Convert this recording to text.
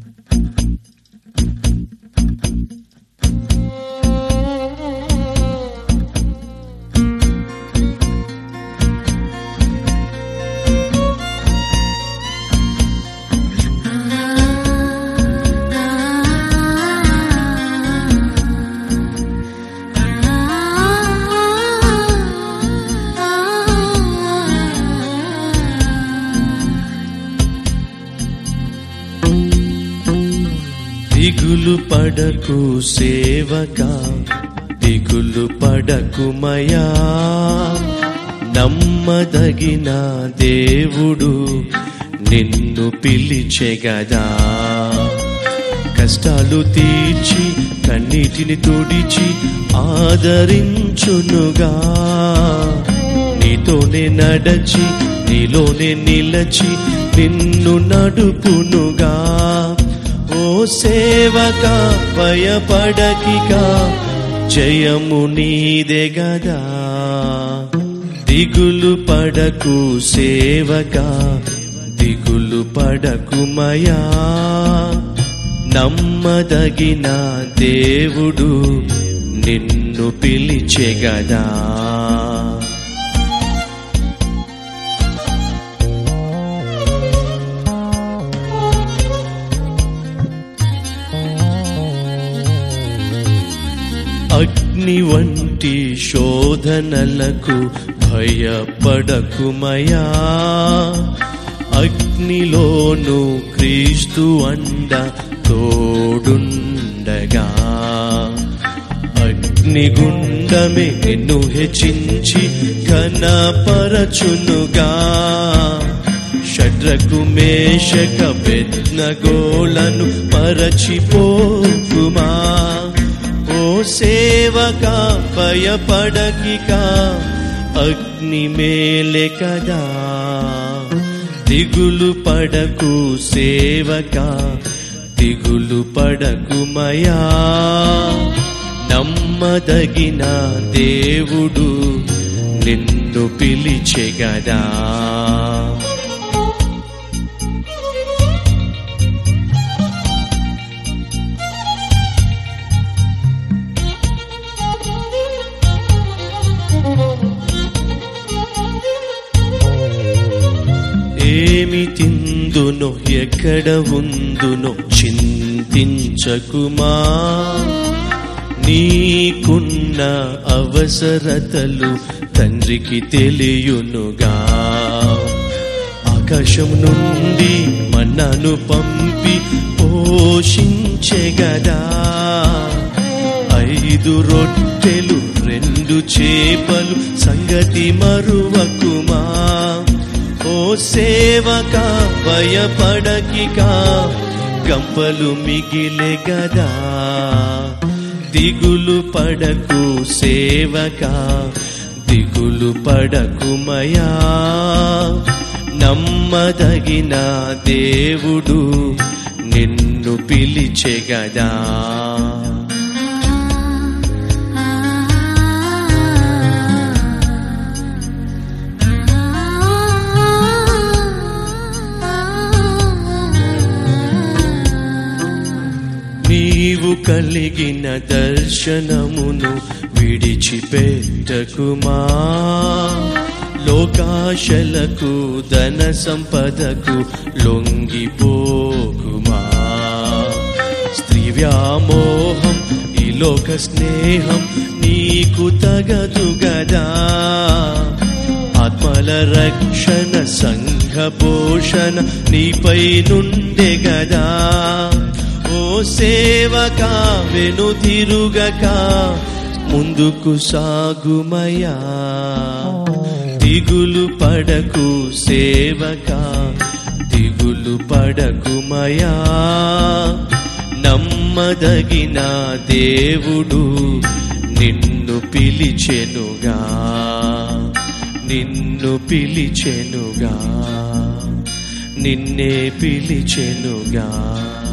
దిగులు పడకు సేవకా, దిగులు పడకుమయా, నమ్మదగిన దేవుడు నిన్ను పిలిచెగదా. కష్టాలు తీర్చి కన్నీటిని తుడిచి ఆదరించునుగా, నీతోనే నడచి నీలోనే నిలచి నిన్ను నడుపునుగా. ఓ సేవకా భయపడకిక, జయము నీదే గదా. దిగులు పడకు సేవకా, దిగులు పడకుమయా, నమ్మదగిన దేవుడు నిన్ను పిలిచెగదా. అగ్ని వంటి శోధనలకు భయపడకుమయా, అగ్నిలోను క్రీస్తు అండ తోడుండగా. అగ్నిగుండమే నిన్ను హెచ్చించి ఘనపరచునుగా. షడ్రకు మేషక అబేద్నగోలను మరచిపోకుమా. ఓ సేవకా భయపడకిక, అగ్ని మేలే కదా. దిగులు పడకు సేవకా, దిగులు పడకుమయా, నమ్మదగిన దేవుడు నిన్ను పిలిచెగదా. ఏమి తిందునో ఎక్కడ ఉందునో చింతించకుమా. నీకున్న అవసరతలు తండ్రికి తెలియునుగా. ఆకాశం నుండి మన్నాను పంపి పోషించెగదా. 5 రొట్టెలు 2 చేపలు సంగతి మరువకుమా. ఓ సేవకా భయపడకిక, గంపలు మిగిలే గదా. దిగులు పడకు సేవకా, దిగులు పడకుమయా, నమ్మదగిన దేవుడు నిన్ను పిలిచెగదా. నీవు కలిగిన దర్శనమును విడిచిపెట్టకుమా. లోకాశలకు ధన సంపదకు లొంగిపోకుమా. స్త్రీ వ్యామోహం ఈ లోక స్నేహం నీకు తగదు గదా. ఆత్మల రక్షణ సంఘ పోషణ నీపై నుండే గదా. ఓ సేవకా వెనుతిరుగక, ముందుకు సాగుమయా. దిగులు పడకు సేవకా, దిగులు పడకుమయా, నమ్మదగిన దేవుడు నిన్ను పిలిచెనుగా. నిన్ను పిలిచెనుగా, నిన్నే పిలిచెనుగా.